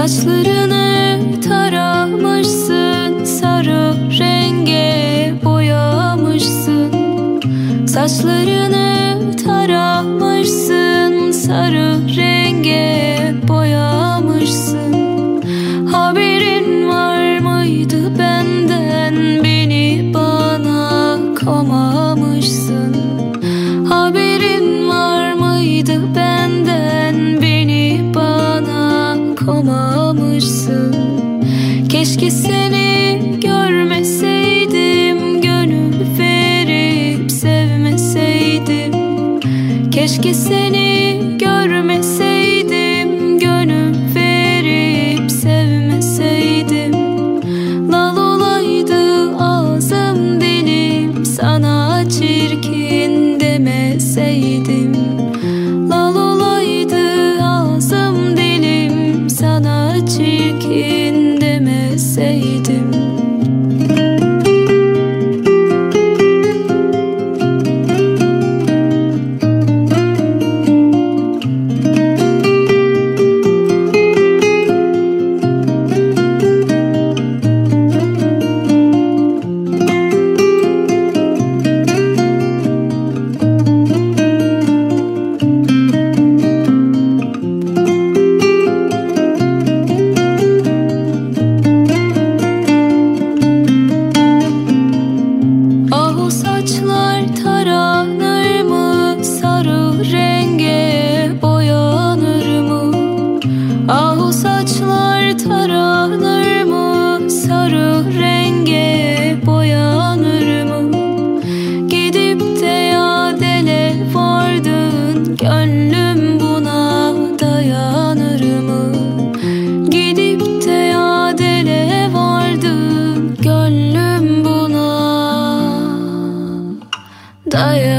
Saçlarını taramışsın, sarı renge boyamışsın. Saçlarını taramışsın, sarı renge boyamışsın. Haberin var mıydı benden, beni bana komamışsın. Haberin var mıydı benden, beni bana komamışsın. Keşke seni görmeseydim, gönül verip sevmeseydim. Keşke seni görmeseydim, gönül verip sevmeseydim. Lal olaydı ağzım dilim, sana çirkin demeseydim. Lal olaydı ağzım dilim, sana çirkin demeseydim. Saçlar taranır mı, sarı renge boyanır mı? Ah o saçlar taranır mı, sarı renge boyanır mı? Gidip de yadele vardın, gönlüm buna dayanır mı? Gidip de yadele vardın, gönlüm buna dayanır.